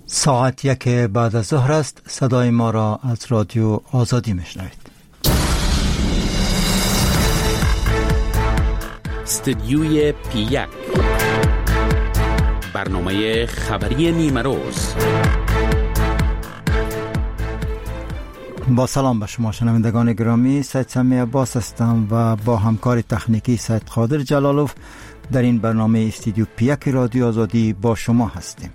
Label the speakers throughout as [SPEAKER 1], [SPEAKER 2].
[SPEAKER 1] ساعت 1 بعد از ظهر است. صدای ما را از رادیو آزادی میشنوید.
[SPEAKER 2] استدیوی پی 1، برنامه خبری نیمه روز.
[SPEAKER 1] با سلام به شما شنوندگان گرامی، سید سمی عباس هستم و با همکار تکنیکی سید قادر جلالوف در این برنامه استدیو پی 1 رادیو آزادی با شما هستیم.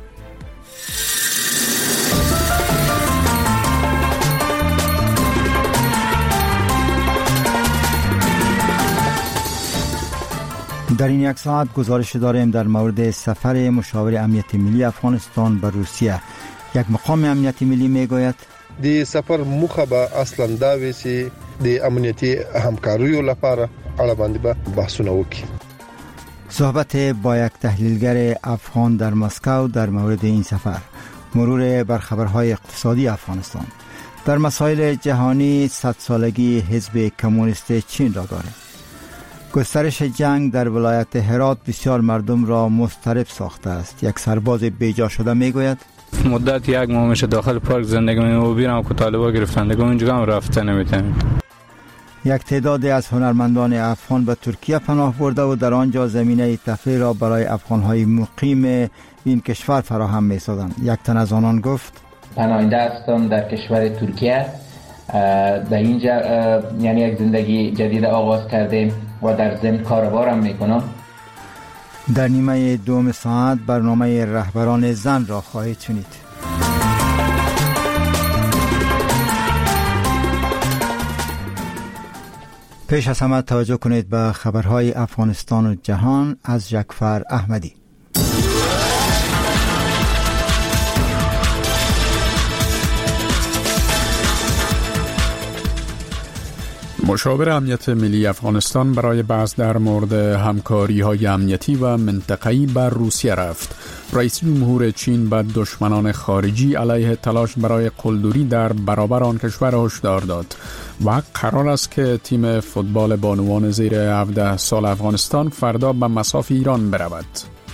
[SPEAKER 1] در این یک ساعت گزارش داریم در مورد سفر مشاور امنیت ملی افغانستان به روسیه. یک مقام امنیت ملی میگوید
[SPEAKER 3] د سفر مخه به اصلا دا ویسي د امنیتي همکاریو لپاره اړه باندې بحثونه وکړي.
[SPEAKER 1] صحبت با یک تحلیلگر افغان در مسکو در مورد این سفر. مرور بر خبرهای اقتصادی افغانستان. در مسائل جهانی 100 سالگی حزب کمونیست چین را داریم. گسترش جنگ در ولایت هرات بسیار مردم را مضطرب ساخته است. یک سرباز بیجا شده میگوید
[SPEAKER 4] مدت 1 ماه میشه داخل پارک زندگی میکنم و بیرم که طالبا گرفتن دیگه اونجا هم رفته نمیتونم.
[SPEAKER 1] یک تعدادی از هنرمندان افغان به ترکیه پناه برده و در آنجا زمینه تفریح را برای افغانهای مقیم این کشور فراهم می‌سازند. یک تن از آنان گفت
[SPEAKER 5] پناهنده هستم در کشور ترکیه. در اینجا یعنی یک زندگی جدید آغاز کردیم و در ضمن کاربارم میکنم.
[SPEAKER 1] در نیمه دوم ساعت برنامه رهبران زن را خواهید شنید. پیش از همه توجه کنید به خبرهای افغانستان و جهان از جعفر احمدی.
[SPEAKER 6] مشاور امنیت ملی افغانستان برای بحث در مورد همکاری‌های امنیتی و منطقه‌ای بر روسیه رفت. رئیس جمهور چین به دشمنان خارجی علیه تلاش برای قلدری در برابر آن کشور هشدار داد و قرار است که تیم فوتبال بانوان زیر 17 سال افغانستان فردا به مصاف ایران برود.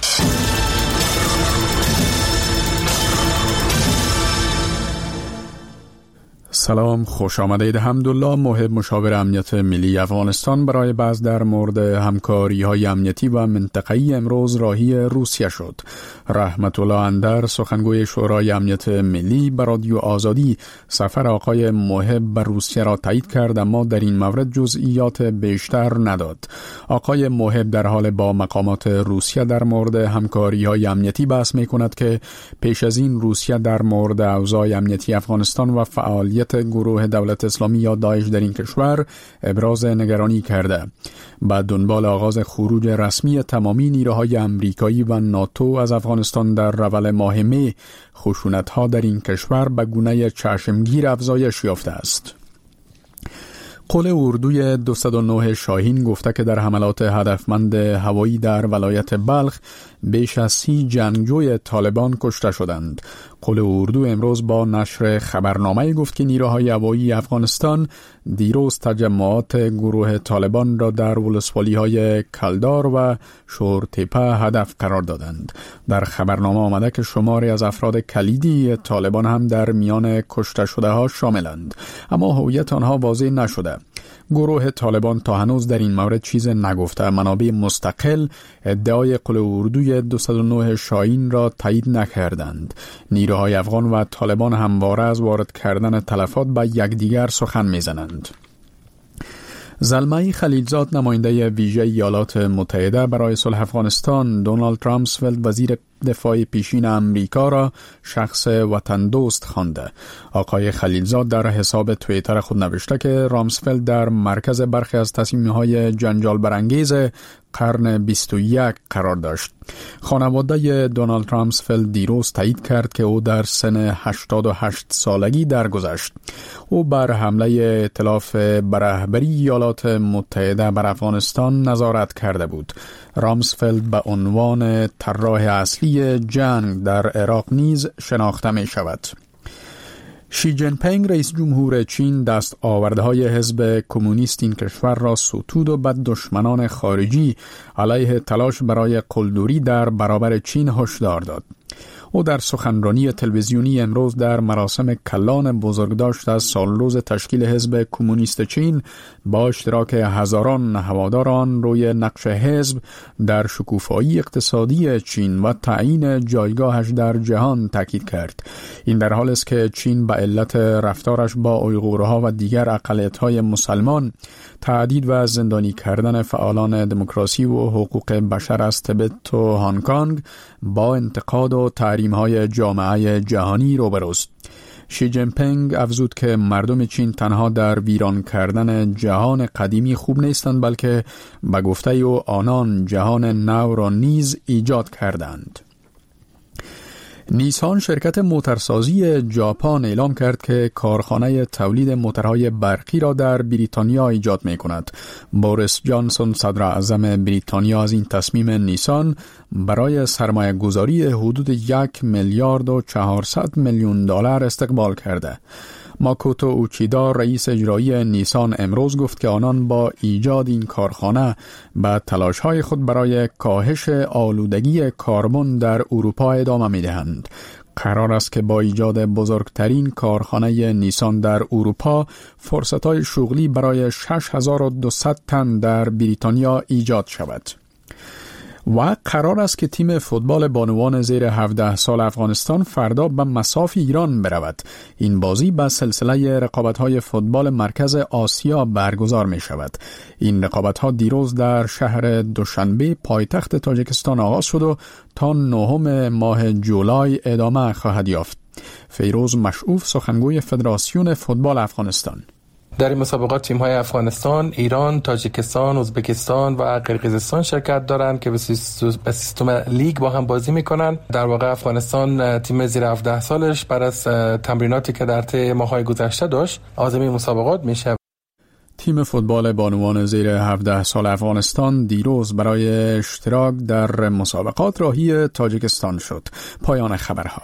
[SPEAKER 6] سلام، خوش آمدید. حمدالله محب مشاور امنیت ملی افغانستان برای بحث در مورد همکاری‌های امنیتی و منطقه‌ای امروز راهی روسیه شد. رحمت الله اندر سخنگوی شورای امنیت ملی به رادیو آزادی سفر آقای محب به روسیه را تایید کرد، اما در این مورد جزئیات بیشتر نداد. آقای محب در حال با مقامات روسیه در مورد همکاری‌های امنیتی بحث می‌کند که پیش از این روسیه در مورد اوضاع امنیتی افغانستان و فعالیت گروه دولت اسلامی یا داعش در این کشور ابراز نگرانی کرده. بعد دنبال آغاز خروج رسمی تمامی نیروهای امریکایی و ناتو از افغانستان در رول ماه می، خشونت‌ها در این کشور به گونه چشمگیر افزایش یافته است. قول اردوی 209 شاهین گفته که در حملات هدفمند هوایی در ولایت بلخ بیش از 30 جنگجوی طالبان کشته شدند. قول اردو امروز با نشر خبرنامه گفت که نیروهای هوایی افغانستان دیروز تجمعات گروه طالبان را در ولسوالی‌های کلدار و شورتپه هدف قرار دادند. در خبرنامه آمده که شماری از افراد کلیدی طالبان هم در میان کشته شده ها شاملند، اما هویت آنها واضح نشده. گروه طالبان تا هنوز در این مورد چیز نگفته. منابع مستقل ادعای قول اردوی 209 شاهین را تایید نکردند. نیروهای افغان و طالبان همواره از وارد کردن تلفات به یکدیگر سخن میزنند. زلمه خلیلزاد نماینده ویژه ایالات متحده برای صلح افغانستان دونالد رامسفلد وزیر دفاع پیشین امریکا را شخص وطن دوست خوانده. آقای خلیلزاد در حساب توییتر خود نوشته که رامسفلد در مرکز برخی از تصمیم‌های جنجال برانگیز قرن 21 قرار داشت. خانواده دونالد رامسفلد دیروز تایید کرد که او در سن 88 سالگی درگذشت. او بر حمله ائتلاف به رهبری ایالات متحده بر افغانستان نظارت کرده بود. رامسفلد به عنوان طراح اصلی جنگ در عراق نیز شناخته می شود. شی جین پینگ رئیس جمهور چین دست آوردهای حزب کمونیست این کشور را ستود و به دشمنان خارجی علیه تلاش برای قلدری در برابر چین هشدار داد. او در سخنرانی تلویزیونی امروز در مراسم کلان بزرگداشت از سالروز تشکیل حزب کمونیست چین با اشتراک هزاران هوادار آن روی نقش حزب در شکوفایی اقتصادی چین و تعیین جایگاهش در جهان تاکید کرد. این در حالی است که چین به علت رفتارش با اویغورها و دیگر اقلیت‌های مسلمان، تهدید و زندانی کردن فعالان دموکراسی و حقوق بشر از تبت و هنگ کنگ با انتقاد و تحریم‌های جامعه جهانی روبروست. شی جین پینگ افزود که مردم چین تنها در ویران کردن جهان قدیمی خوب نیستند، بلکه به گفته او آنان جهان نو را نیز ایجاد کردند. نیسان شرکت موترسازی ژاپن اعلام کرد که کارخانه تولید موترهای برقی را در بریتانیا ایجاد می کند. بوریس جانسون صدر اعظم بریتانیا از این تصمیم نیسان برای سرمایه گذاری حدود 1 میلیارد و 400 میلیون دلار استقبال کرده. ماکوتو اوچیدا رئیس اجرایی نیسان امروز گفت که آنان با ایجاد این کارخانه به تلاش‌های خود برای کاهش آلودگی کربن در اروپا ادامه می‌دهند. قرار است که با ایجاد بزرگترین کارخانه نیسان در اروپا فرصت‌های شغلی برای 6200 تن در بریتانیا ایجاد شود. و قرار است که تیم فوتبال بانوان زیر 17 سال افغانستان فردا به مصاف ایران برود. این بازی به سلسله رقابت‌های فوتبال مرکز آسیا برگزار می شود. این رقابت‌ها دیروز در شهر دوشنبه پایتخت تاجیکستان آغاز شد و تا 9 ماه جولای ادامه خواهد یافت. فیروز مشعوف سخنگوی فدراسیون فوتبال افغانستان:
[SPEAKER 7] در این مسابقات تیم‌های افغانستان، ایران، تاجیکستان، ازبکستان و قرقیزستان شرکت دارند که به سیستم لیگ با هم بازی می‌کنند. در واقع افغانستان تیم زیر 17 سالش بعد از تمریناتی که در طی ماه‌های گذشته داشت عازم مسابقات میشه.
[SPEAKER 6] تیم فوتبال بانوان زیر 17 سال افغانستان دیروز برای اشتراک در مسابقات راهی تاجیکستان شد. پایان خبرها.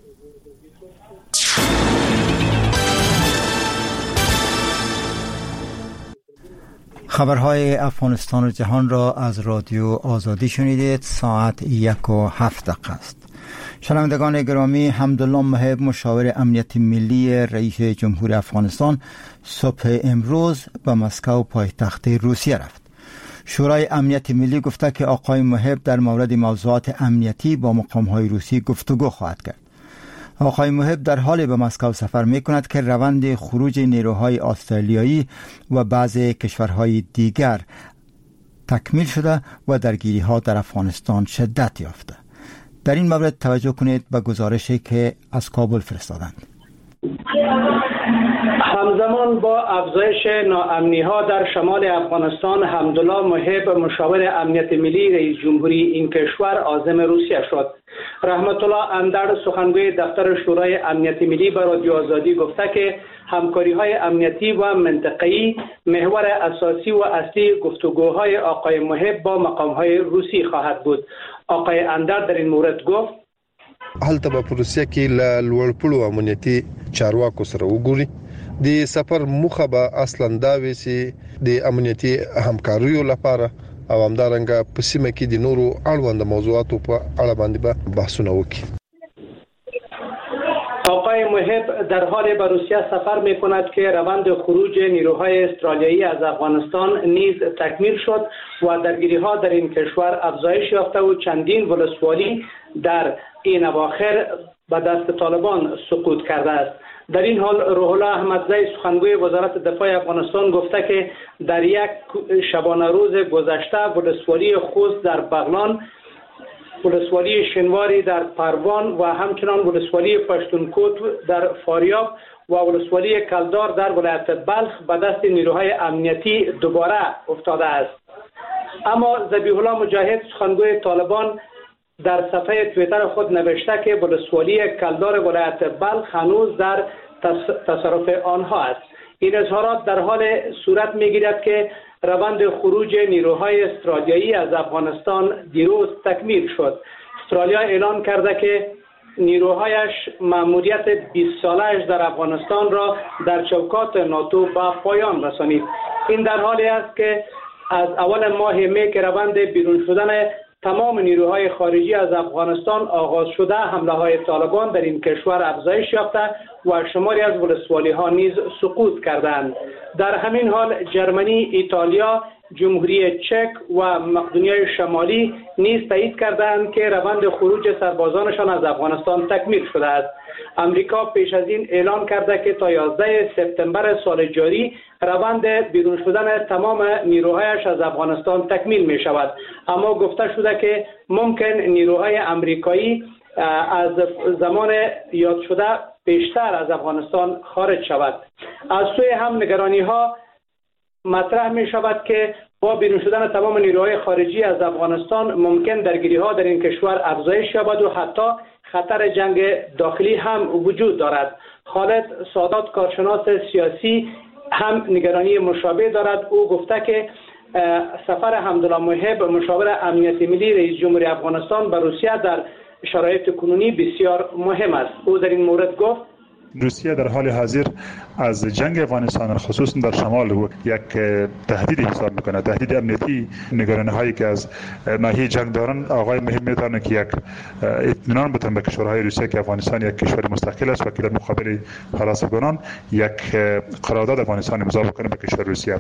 [SPEAKER 1] خبرهای افغانستان و جهان را از رادیو آزادی شنیدید. ساعت 1:07 است. شنوندگان گرامی، حمدالله محب مشاور امنیت ملی رئیس جمهور افغانستان صبح امروز به مسکو پایتخت روسیه رفت. شورای امنیت ملی گفته که آقای محب در مورد موضوعات امنیتی با مقام‌های روسی گفتگو خواهد کرد. آقای محب در حال به مسکو سفر می کند که روند خروج نیروهای استرالیایی و بعضی کشورهای دیگر تکمیل شده و درگیری‌ها در افغانستان شدت یافته. در این مورد توجه کنید به گزارشی که از کابل فرستادند.
[SPEAKER 8] همزمان با افزایش ناامنی‌ها در شمال افغانستان، حمدالله محب مشاور امنیت ملی رئیس جمهوری این کشور عازم روسیه شد. رحمت الله اندر سخنگوی دفتر شورای امنیت ملی به رادیو آزادی گفته که همکاری‌های امنیتی و منطقه‌ای محور اساسی و اصلی گفتگوهای آقای محب با مقام‌های روسی خواهد بود. آقای اندر در این مورد گفت:
[SPEAKER 3] هلته په روسیه کې له لوړپوړو امنیتي چارواکو سره وګوري. د سفر موخه به اصلا دا وي چې د امنیتي همکاریو لپاره او همدارنګه په سیمه کې د نورو اړوند موضوعاتو په اړه باندې به بحثونه وکړي.
[SPEAKER 8] آقای محب در حال به روسیه سفر می کند که روند خروج نیروهای استرالیایی از افغانستان نیز تکمیل شد و درگیری‌ها در این کشور افزایش یافته و چندین ولسوالی در این اواخر به دست طالبان سقوط کرده است. در این حال روح الله احمدزی سخنگوی وزارت دفاع افغانستان گفته که در یک شبانه روز گذشته ولسوالی خوست در بغلان، ولسوالی شنواری در پروان و همچنان ولسوالی پشتونکوت در فاریاب و ولسوالی کلدار در ولایت بلخ به دست نیروهای امنیتی دوباره افتاده است. اما ذبیح الله مجاهد سخنگوی طالبان در صفحه توییتر خود نوشته که ولسوالی کلدار ولایت بلخ هنوز در تصرف آنها است. این اظهارات در حال صورت می‌گیرد که روند خروج نیروهای استرالیایی از افغانستان دیروز تکمیل شد. استرالیا اعلام کرده که نیروهایش مأموریت 20 ساله‌اش در افغانستان را در چوکات ناتو به پایان رسانید. این در حالی است که از اول ماه می که روند بیرون شدن تمام نیروهای خارجی از افغانستان آغاز شده حمله های طالبان در این کشور افزایش یافته و شماری از ولسوالی ها نیز سقوط کردند. در همین حال جرمنی، ایتالیا، جمهوری چک و مقدونیای شمالی نیز تایید کردند که روند خروج سربازانشان از افغانستان تکمیل شده است. امریکا پیش از این اعلان کرده که تا 11 سپتامبر سال جاری روند بیرون شدن تمام نیروهایش از افغانستان تکمیل می شود، اما گفته شده که ممکن نیروهای امریکایی از زمان یاد شده پیشتر از افغانستان خارج شود. از سوی هم نگرانی ها مطرح می شود که با بیرون شدن تمام نیروهای خارجی از افغانستان ممکن درگیری ها در این کشور افزایش یابد و حتی خطر جنگ داخلی هم وجود دارد. خالد سادات، کارشناس سیاسی، هم نگرانی مشابه دارد. او گفته که سفر حمدالله محب، مشاور امنیت ملی رئیس جمهوری افغانستان به روسیه در شرایط کنونی بسیار مهم است. او در این مورد گفت
[SPEAKER 9] روسیه در حال حاضر از جنگ افغانستان خصوصا در شمال یک تهدید حساب میکنه، تهدید امنیتی. نگرانی هایی که از ناحیه جنگ دارن، آقای مهم میتونه که یک اطمینان بدن به کشورهای روسیه که افغانستان یک کشور مستقل است و که در مقابل حراس افغانان یک قرارداد افغانستان امضا بکنه به کشور روسیه.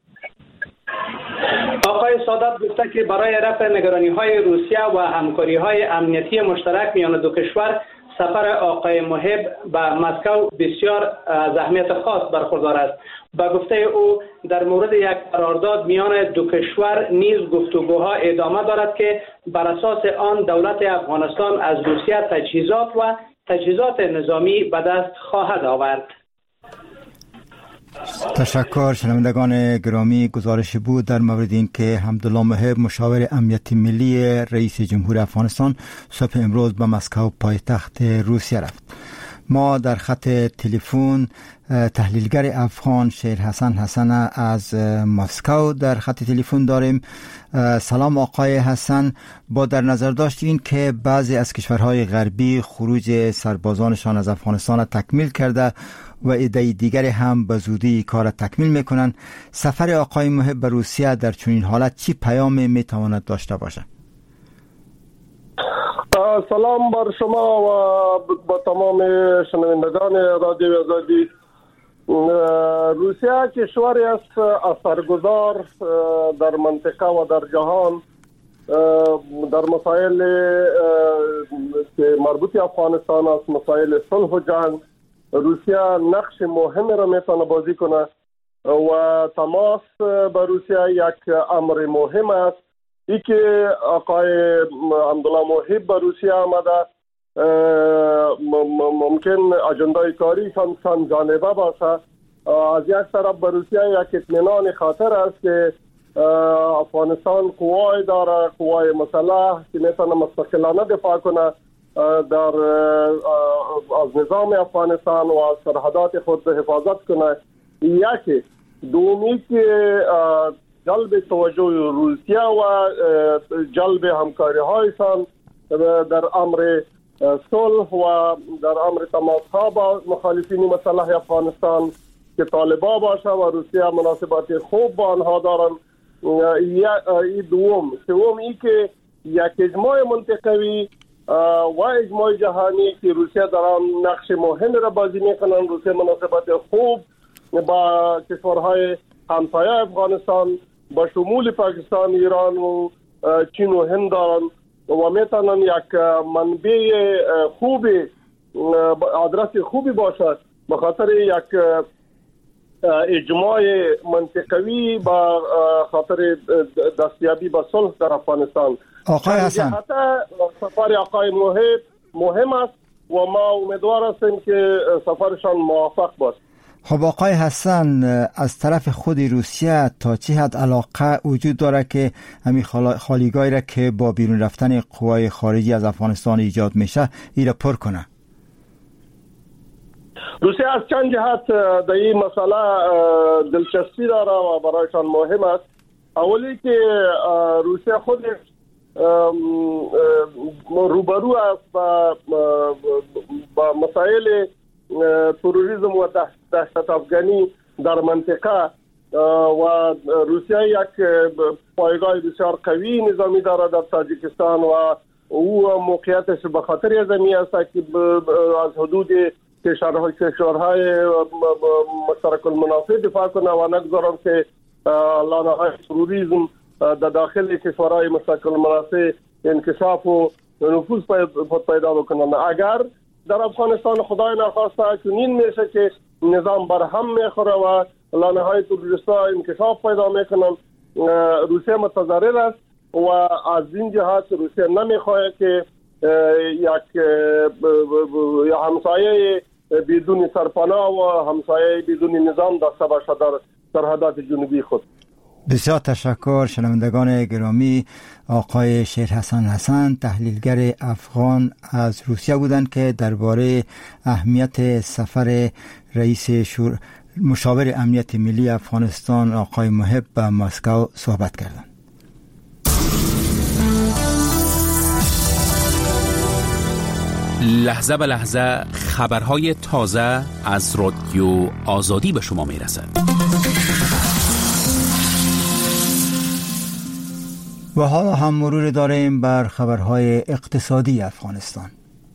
[SPEAKER 8] آقای سادات گفته که برای رفع نگرانی های روسیه و همکاری های امنیتی مشترک میان دو کشور سفر آقای محب به مسکو بسیار از اهمیت خاص برخوردار است. به گفته او در مورد یک قرارداد میان دو کشور نیز گفتگوها ادامه دارد که بر اساس آن دولت افغانستان از روسیه تجهیزات نظامی به دست خواهد آورد.
[SPEAKER 1] تشکر. شنوندگان گرامی، گزارش بود در مورد این که حمدالله محب، مشاور امنیت ملی رئیس جمهور افغانستان، صبح امروز به مسکو پایتخت روسیه رفت. ما در خط تلفن تحلیلگر افغان شیر حسن از مسکو در خط تلفن داریم. سلام آقای حسن، با در نظر داشت این که بعضی از کشورهای غربی خروج سربازانشان از افغانستان را تکمیل کرده و عده دیگری هم به زودی کار تکمیل میکنن، سفر آقای محب به روسیه در چنین حالت چی پیامی میتواند داشته باشد؟
[SPEAKER 10] سلام بر شما و با تمام شنوندگان رادیو آزادی. روسیه کشوری است اثرگذار در منطقه و در جهان در مسائل که مربوط افغانستان است، مسائل صلح و جنگ. روسیه نقش مهمی را میتونه بازی کنه و تماس با روسیه یک امر مهم است. ای که آقای حمدالله محب به روسیه آمده ممکن اجندای کاری چند جانبه باشه. از یک طرف به روسیه یک اطمینان خاطر است که افغانستان قوای داره، قوای مسلح که میتونه مستقلانه دفاع کنه از نظام افغانستان و از سرحدات خود حفاظت کنه. یکی دومی که جلب توجه روسیه و جلب همکاری هایشان در امر صلح و در امر تماس ها با مخالفین مسلح افغانستان که طالبا باشه و روسیه مناسبات خوب با آنها دارن. این دوم. سوم ای که یک اجماع منطقوی و اجماع جهانی که روسیه در آن نقش مهم را بازی میکنن. روسیه مناسبات خوب با کشورهای همسایه افغانستان با شمول پاکستان، ایران و چین و هند دارن و میتونن یک منبع خوبی، آدرس خوبی باشد به خاطر یک اجماع منطقوی با خاطر دستیابی به صلح در افغانستان.
[SPEAKER 1] آقای حسن،
[SPEAKER 10] سفر آقای محب مهم است و ما امیدوار هستیم که سفرشان موفق باشد.
[SPEAKER 1] خب آقای حسن، از طرف خود روسیه تا چه حد علاقه وجود داره که همین خالیگاهی را که با بیرون رفتن قوای خارجی از افغانستان ایجاد میشه ایره پر کنه؟
[SPEAKER 10] روسیه از چند جهت در این مسئله دلچسپی داره و برایشان مهم است. اولی که روسیه خودش روبرو است با مسائل تروریسم و دهشت افغانی در منطقه و روسیه یک پایگاه بسیار قوی نظامی دارد در تاجیکستان و او موقعیتش به خاطر از این است که از حدود کشورهای مشترک المنافع دفاع کنه و نگذارم که لانه‌های تروریسم در داخل کشورهای مشترک المنافع انکشاف و نفوذ پیدا بکنند. اگر در افغانستان خدای نخواسته چنین میشه که نظام برهم میخوره و لانه‌های تروریستا انکشاف پیدا میکنند، روسیه متضرر است و از این جهت روسیه نمیخواد که یک همسایه بدون سرپناه و همسایه بدون نظام داشته باشد در سرحدات جنوبی خود.
[SPEAKER 1] بسیار تشکر. شنوندگان گرامی، آقای شیرحسن حسن تحلیلگر افغان از روسیه بودند که درباره اهمیت سفر رئیس مشاور امنیت ملی افغانستان آقای محب به مسکو صحبت کردند.
[SPEAKER 2] لحظه به لحظه خبرهای تازه از رادیو آزادی به شما میرسد.
[SPEAKER 1] و حالا هم مرور داریم بر خبرهای اقتصادی افغانستان.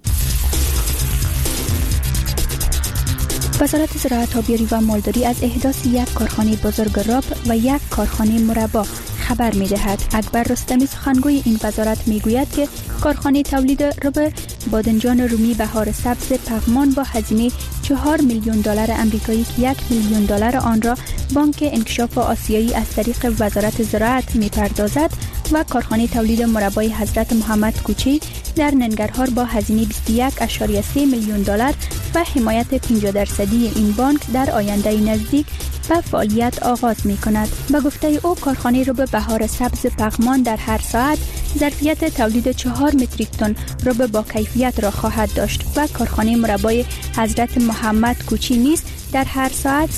[SPEAKER 11] وزارت زراعت، آبیاری و مالداری از احداث یک کارخانه بزرگ راب و یک کارخانه مربا خبر می‌دهد. اکبر رستمی سخنگوی این وزارت می‌گوید که کارخانه تولید رب بادنجان رومی بهار سبز پغمان با هزینه $4 میلیون آمریکایی که $1 میلیون آن را بانک انکشاف آسیایی از طریق وزارت زراعت می‌پردازد و کارخانه تولید مربای حضرت محمد کوچی در ننگرهار با هزینه $21.3 میلیون و حمایت 50% این بانک در آینده نزدیک به فعالیت آغاز می کند. به گفته او کارخانه رب بهار سبز پغمان در هر ساعت ظرفیت تولید 4 متریک تن رب با کیفیت را خواهد داشت و کارخانه مربای حضرت محمد کوچی نیز در هر ساعت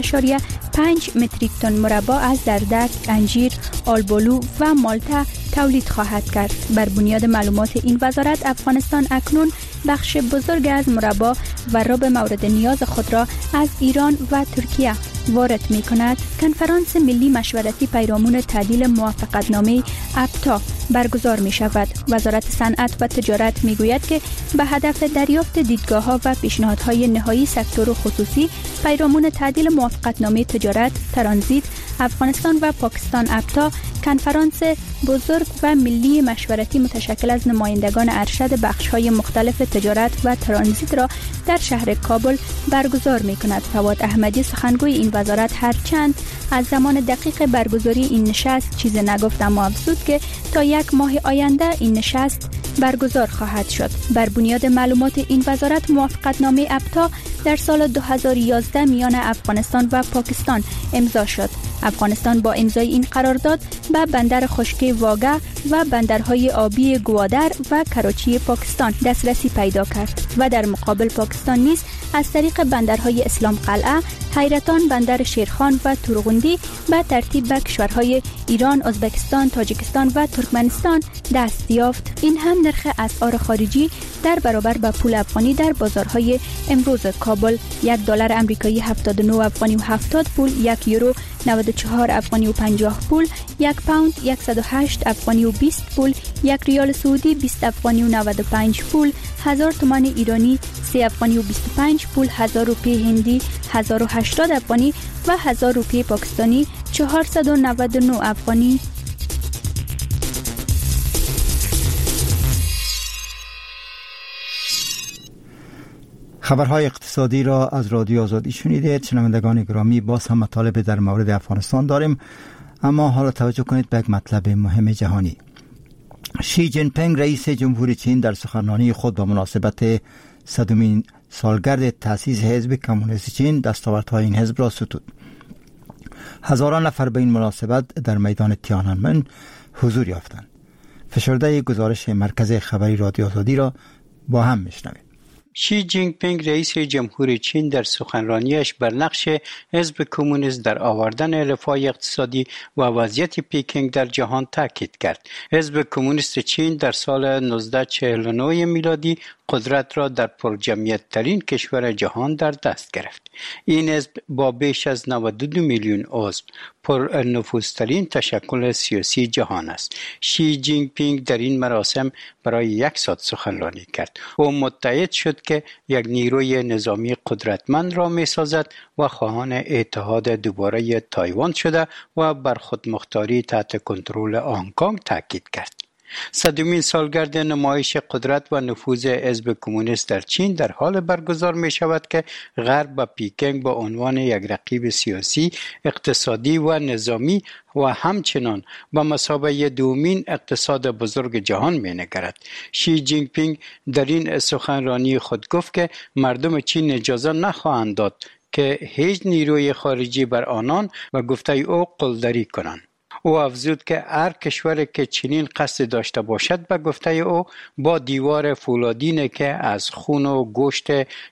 [SPEAKER 11] 0.5 متریک تن مربا از دردک، انجیر، آلبولو و مالته تولید خواهد کرد. بر بنیاد معلومات این وزارت افغانستان اکنون بخش بزرگ از مربا و رب مورد نیاز خود را از ایران و ترکیه وارد می کند. کنفرانس ملی مشورتی پیرامون تعدیل موافقتنامه اپتا برگزار می شود. وزارت صنعت و تجارت می گوید که به هدف دریافت دیدگاه‌ها و پیشنهادهای نهایی سکتور و خصوصی پیرامون تعدیل موافقتنامه تجارت، ترانزیت، افغانستان و پاکستان اپتا، کنفرانس بزرگ و ملی مشورتی متشکل از نمایندگان ارشد بخش‌های مختلف تجارت و ترانزیت را در شهر کابل برگزار می کند. فواد احمدی سخنگوی این وزارت هرچند از زمان دقیق برگزاری این نشست چیز نگفت، اما افزود که تا 1 ماه آینده این نشست برگزار خواهد شد. بر بنیاد معلومات این وزارت موافقتنامه اپتا در سال 2011 میان افغانستان و پاکستان امضا شد. افغانستان با امضای این قرارداد به بندر خشکی واگه و بندرهای آبی گوادر و کراچی پاکستان دسترسی پیدا کرد و در مقابل پاکستان نیز از طریق بندرهای اسلام قلعه، حیرتان، بندر شیرخان و تورغوندی به ترتیب به کشورهای ایران، ازبکستان، تاجیکستان و ترکمنستان دست یافت. این هم نرخ اسعار خارجی در برابر با پول افغانی در بازارهای امروز کابل: $1 آمریکایی 79 افغانی و 70 پول، €1 94 افغانی و 50 پول، 1 پوند 108 افغانی و 20 پول، 1 ریال سعودی 20 افغانی و 95 پول، 1000 تومان ایرانی 3 افغانی و 25 پول، 1000 روپیه هندی 1080 افغانی و 1000 روپیه پاکستانی 499 افغانی.
[SPEAKER 1] خبرهای اقتصادی را از رادیو آزادی شنیدید. شنوندگان گرامی، باز هم مطالب در مورد افغانستان داریم، اما حالا توجه کنید به یک مطلب مهم جهانی. شی جین پینگ رئیس جمهوری چین در سخنرانی خود به مناسبت 100مین سالگرد تأسیس حزب کمونیست چین دستاوردهای این حزب را ستود. هزاران نفر به این مناسبت در میدان تیانانمن حضور یافتند. فشرده گزارش مرکز خبری رادیو آزادی را با هم میشنوید.
[SPEAKER 12] شی جینگ پینگ رئیس جمهوری چین در سخنرانیش بر نقش حزب کمونیست در آوردن رفاه اقتصادی و وضعیت پیکنگ در جهان تاکید کرد. حزب کمونیست چین در سال 1949 میلادی قدرت را در پرجمعیت ترین کشور جهان در دست گرفت. این حزب با بیش از 92 میلیون عضو پر نفوذترین تشکل سیاسی جهان است. شی جینگ پینگ در این مراسم برای 1 ساعت سخنرانی کرد. او متعهد شد که یک نیروی نظامی قدرتمند را می سازد و خواهان اتحاد دوباره تایوان شده و بر خودمختاری تحت کنترل هنگ کنگ تاکید کرد. 100مین سالگرد نمایش قدرت و نفوذ حزب کمونیست در چین در حال برگزار می شود که غرب و پیکنگ با عنوان یک رقیب سیاسی، اقتصادی و نظامی و همچنان با مثابه دومین اقتصاد بزرگ جهان می نگرد. شی جینگ پینگ در این سخنرانی خود گفت که مردم چین اجازه نخواهند داد که هیچ نیروی خارجی بر آنان و گفته او قلدری کنند. او افزود که هر کشوری که چنین قصد داشته باشد به گفته او با دیوار فولادینی که از خون و گوشت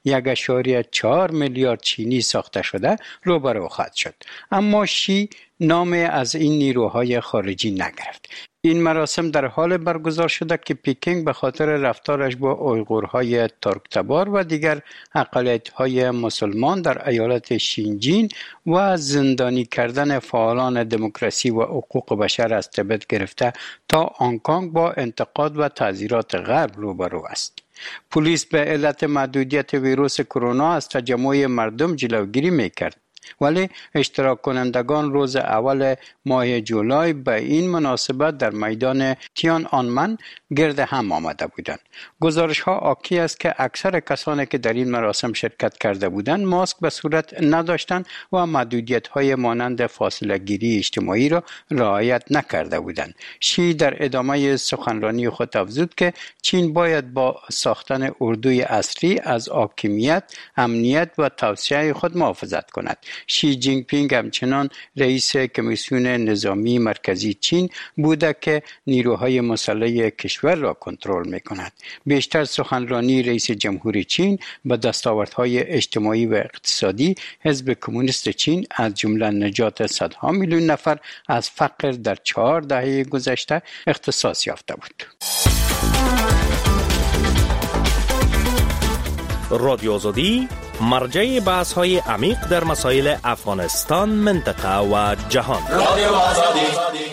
[SPEAKER 12] 1.4 میلیارد چینی ساخته شده روبرو خواهد شد. اما شی نام از این نیروهای خارجی نگرفت. این مراسم در حال برگزار شده که پیکنگ به خاطر رفتارش با اویغورهای ترک تبار و دیگر اقلیت‌های مسلمان در ایالت شینجین و زندانی کردن فعالان دموکراسی و حقوق بشر از تبت گرفته تا هنگ کنگ با انتقاد و تعزیرات غرب روبرو است. پلیس به علت محدودیت ویروس کرونا از تجمع مردم جلوگیری می‌کرد. ولی اشتراک کنندگان روز اول ماه جولای به این مناسبت در میدان تیان آنمن گرد هم آمده بودند. گزارش ها حاکی است که اکثر کسانی که در این مراسم شرکت کرده بودند ماسک به صورت نداشتند و محدودیت های مانند فاصله گیری اجتماعی را رعایت نکرده بودند. شی در ادامه سخنرانی خود افزود که چین باید با ساختن اردوی عصری از حاکمیت، امنیت و توسعه خود محافظت کند. شی جینگ پینگ همچنان رئیس کمیسیون نظامی مرکزی چین بوده که نیروهای مسلح کشور را کنترل می‌کند. بیشتر سخنرانی رئیس جمهوری چین به دستاوردهای اجتماعی و اقتصادی حزب کمونیست چین از جمله نجات صدها میلیون نفر از فقر در 4 دهه گذشته اختصاص یافته بود.
[SPEAKER 13] رادیو آزادی مرجع بحث‌های عمیق در مسائل افغانستان، منطقه و جهان. رادیو آزادی.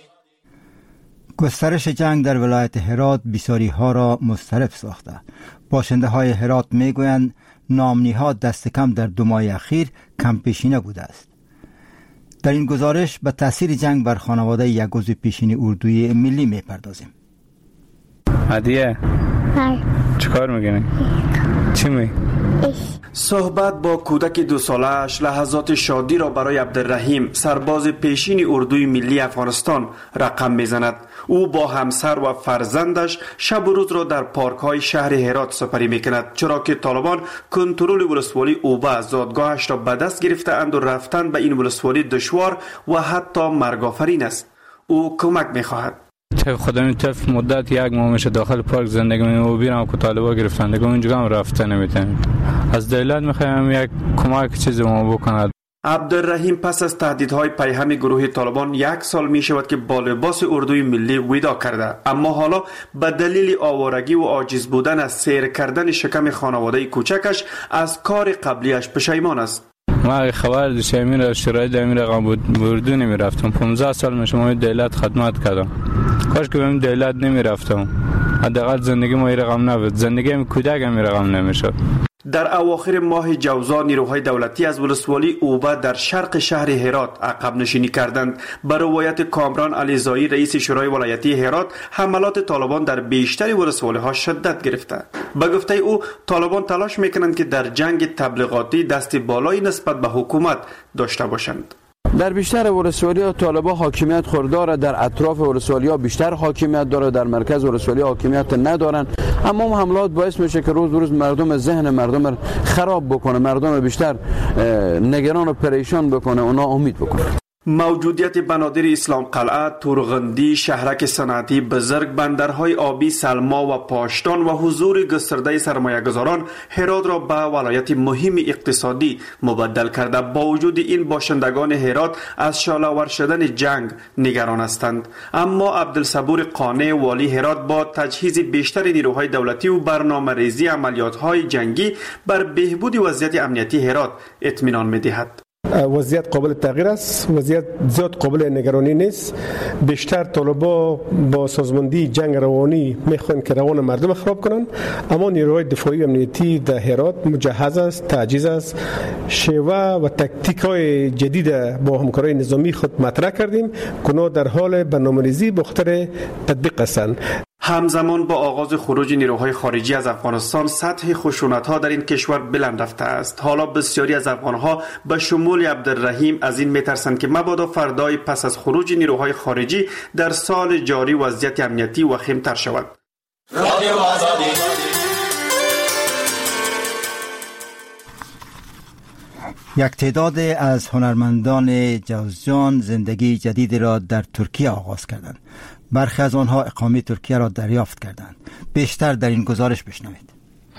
[SPEAKER 1] گسترش جنگ در ولایت هرات بیساری‌ها را مضطرب ساخته. باشنده‌های هرات می‌گویند نام‌نهاد دست کم در 2 ماه اخیر کم پیشینه بوده است. در این گزارش به تاثیر جنگ بر خانواده یک عضو پیشین اردوی ملی می‌پردازیم.
[SPEAKER 4] عادیه چیکار می‌کنی؟ چی می؟
[SPEAKER 14] صحبت با کودک 2 ساله‌اش لحظات شادی را برای عبدالرحیم سرباز پیشین اردوی ملی افغانستان رقم میزند. او با همسر و فرزندش شب و روز را در پارک‌های شهر هرات سپری میکند، چرا که طالبان کنترل ولسوالی اوبه زادگاهش را به دست گرفته اند و رفتن به این ولسوالی دشوار و حتی مرگ‌آفرین است. او کمک میخواهد.
[SPEAKER 4] خودم این طرف مدت 1 ماه میشه داخل پارک زندگی میکنم و بیرم که طالبا گرفتن دیگه اونجا هم رفته نمیتونم. از دولت میخوایم یک کمک چیزی ما بکند.
[SPEAKER 14] عبدالرحیم پس از تهدیدهای پیهم گروه طالبان 1 سال می شود که با لباس اردوی ملی وداع کرده، اما حالا به دلیل آوارگی و عاجز بودن از سیر کردن شکم خانواده کوچکش از کار قبلیش پشیمان است.
[SPEAKER 4] ما خبر داشتم میره شرایط امیر رقم بود اردو نمیرفتم. 15 سال من شما دولت خدمت کردم. کاش که بهم دولت نمیرفتم. حداقل زندگی ما این رقم نبود. زندگی کودکم این رقم نمیشد.
[SPEAKER 14] در اواخر ماه جوزا نیروهای دولتی از ولسوالی اوبه در شرق شهر هرات عقب نشینی کردند. بر روایت کامران علیزایی رئیس شورای ولایتی هرات، حملات طالبان در بیشتر ولسوالی ها شدت گرفته. به گفته او طالبان تلاش میکنند که در جنگ تبلیغاتی دست بالایی نسبت به حکومت داشته باشند.
[SPEAKER 15] در بیشتر ولسوالی‌ها طالبان حاکمیت خورداره، در اطراف ولسوالی‌ها بیشتر حاکمیت داره، در مرکز ولسوالی حاکمیت ندارن. اما حملات باعث میشه که روز به روز مردم ذهن مردم رو خراب بکنه، مردم بیشتر نگران و پریشان بکنه و ناامید بکنه.
[SPEAKER 14] موجودیت بنادر اسلام قلعه، تورغندی، شهرک صنعتی بزرگ، بندرهای آبی سلما و پاشتان و حضور گسترده سرمایه‌گذاران هرات را به ولایت مهم اقتصادی مبدل کرده. با وجود این باشندگان هرات از شعله‌ور شدن جنگ نگران هستند، اما عبدالصبور قانع والی هرات با تجهیز بیشتر نیروهای دولتی و برنامه‌ریزی عملیات‌های جنگی بر بهبود وضعیت امنیتی هرات اطمینان می‌دهد.
[SPEAKER 16] وضعیت قابل تغییر است، وضعیت زیاد قابل نگرانی نیست. بیشتر طالبا با سازماندهی جنگ روانی میخوان که روان مردم خراب کنن، اما نیروهای دفاعی امنیتی در هرات مجهز است، تعجیز است. شیوه و تکتیک های جدید با همکارای نظامی خود مطرح کردیم که در حال برنامه‌ریزی بخاطر تطبیق هستند.
[SPEAKER 14] همزمان با آغاز خروج نیروهای خارجی از افغانستان، سطح خشونت‌ها در این کشور بلند رفته است. حالا بسیاری از افغان‌ها به شمول عبدالرحیم از این می‌ترسند که مبادا فردای پس از خروج نیروهای خارجی در سال جاری وضعیت امنیتی وخیم‌تر شود.
[SPEAKER 1] یک تعداد از هنرمندان جوزجان زندگی جدیدی را در ترکیه آغاز کردند. برخی از آنها اقامه ترکیه را دریافت کردند. بیشتر در این گزارش بشنوید.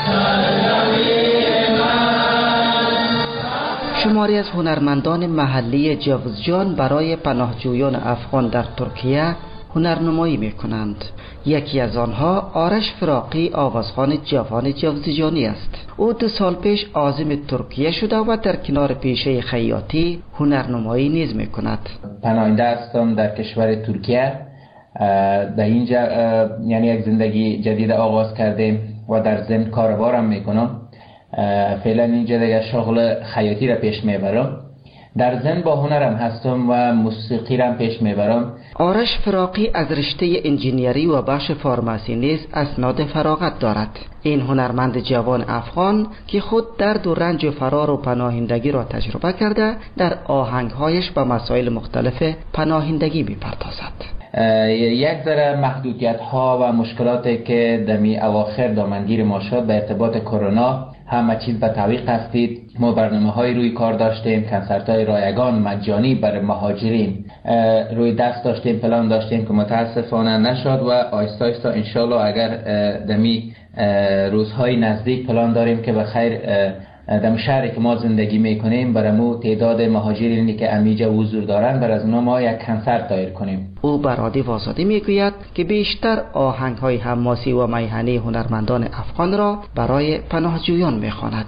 [SPEAKER 17] شماری از هنرمندان محلی جوزجان برای پناهجویان افغان در ترکیه هنرنمایی می‌کنند. یکی از آنها آرش فراقی، آوازخوان جوان جوزجانی است. او 2 سال پیش عازم ترکیه شده و در کنار پیشه خیاطی هنرنمایی نیز می‌کند.
[SPEAKER 5] پناهنده هستم در کشور ترکیه. در اینجا یعنی یک زندگی جدید آغاز کردیم و در ضمن کاربارم میکنم. فعلا اینجا دیگه شغل خیاطی را پیش میبرم. در ضمن با هنرم هستم و موسیقی را پیش میبرم.
[SPEAKER 17] آرش فراقی از رشته انجینیری و بخش فارماسی نیز اسناد فراغت دارد. این هنرمند جوان افغان که خود درد و رنج و فرار و پناهندگی را تجربه کرده، در آهنگهایش به مسائل مختلف پناهندگی میپردازد.
[SPEAKER 5] یک ذره محدودیت ها و مشکلاتی که دمی اواخر دامنگیر ما شد به ارتباط کرونا، همه چیز به تعویق هستید. ما برنامه های روی کار داشتیم، کنسرت های رایگان مجانی برای مهاجرین روی دست داشتیم، پلان داشتیم که متاسفانه نشد و آیستا آیستا انشالله اگر دمی روزهای نزدیک پلان داریم که بخیر در شهری که ما زندگی میکنیم برامو تعداد مهاجرینی که امیجا حضور دارن بر از اونا ما یک کنسرت دایر کنیم.
[SPEAKER 17] او بر رادیو آزادی میگوید که بیشتر آهنگ‌های حماسی و میهنی هنرمندان افغان را برای پناهجویان میخواند.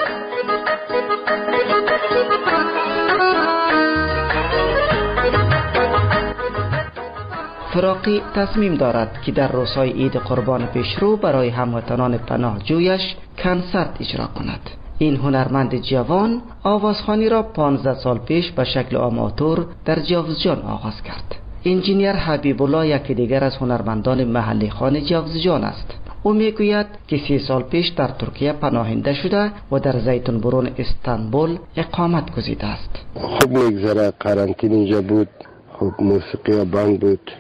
[SPEAKER 17] فراقی تصمیم دارد که در روزهای عید قربان پیشرو برای هموطنان پناهجویش کنسرت اجرا کند. این هنرمند جوان آوازخوانی را 15 سال پیش به شکل آماتور در جوزجان آغاز کرد. انجینیر حبیب الله یکی دیگر از هنرمندان محلی خان جوزجان است. او میگوید که 3 سال پیش در ترکیه پناهنده شده و در زیتون برون استانبول اقامت گزیده است.
[SPEAKER 18] خوب میگذره، قرنطینه اینجا بود، خوب موسیقی و بند بود،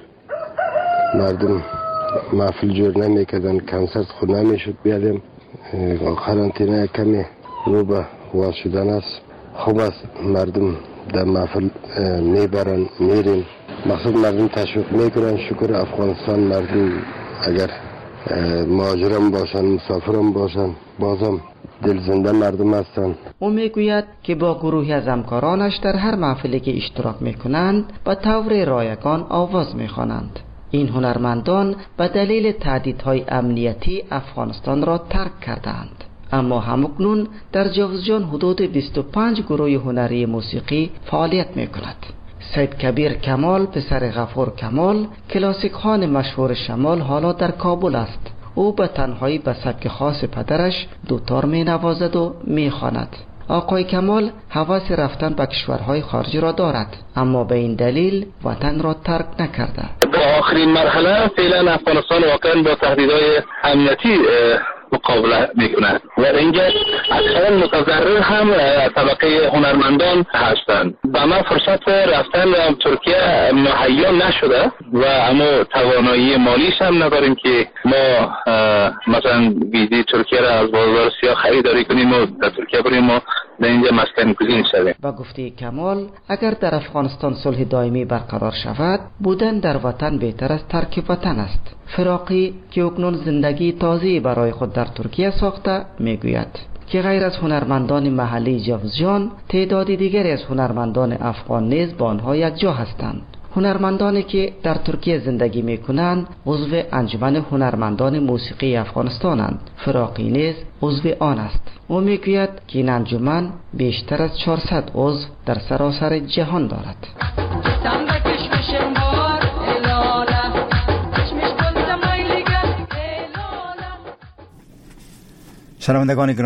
[SPEAKER 18] مردم محفل جور نمیکردن، کنسرت خود نمیشد بیادیم. قرنطینه کمی رو به واس شدن است. خوب است، مردم در محفل میبرن، میرین، مقصود مردم تشویق میکنن. شکر افغانستان مردم اگر مهاجرم باشن، مسافرم باشن، بازم دل زنده مردم هستن.
[SPEAKER 17] او میگوید که با گروهی از همکارانش در هر محفلی که اشتراک میکنند به طور رایگان آواز میخوانند. این هنرمندان به دلیل تهدیدهای امنیتی افغانستان را ترک کردند، اما همکنون در جوزجان حدود 25 گروه هنری موسیقی فعالیت میکند. سید کبیر کمال پسر غفور کمال، کلاسیک خوان مشهور شمال، حالا در کابل است. او به تنهایی به سبک خاص پدرش دوتار می نوازد و می خواند. آقای کمال هوس رفتن به کشورهای خارجی را دارد، اما به این دلیل وطن را ترک نکرده.
[SPEAKER 19] با آخرین مرحله فعلا افغانستان واقعا با تهدیدهای امنیتی مقابله میکنند و اینجا اکثرا متضرر هم طبقه هنرمندان هستند. و ما فرصت رفتن ترکیه مهیا نشده و اما توانایی مالیش هم نداریم که ما مثلا ویزی ترکیه را از بازار سیاه خریداری کنیم و در ترکیه بریم و در اینجا مسکن گزین شویم.
[SPEAKER 17] با گفته کمال اگر در افغانستان صلح دائمی برقرار شود بودن در وطن بهتر از ترک وطن است. فراقی که اکنون زندگی تازه‌ای برای خود در ترکیه ساخته میگوید که غیر از هنرمندان محلی جوزجان تعدادی دیگری از هنرمندان افغان نیز با آنها یکجا هستند. هنرمندانی که در ترکیه زندگی میکنند عضو انجمن هنرمندان موسیقی افغانستانند. فراقی نیز عضو آن است. او میگوید که این انجمن بیشتر از 400 عضو در سراسر جهان دارد.
[SPEAKER 1] شنوندگان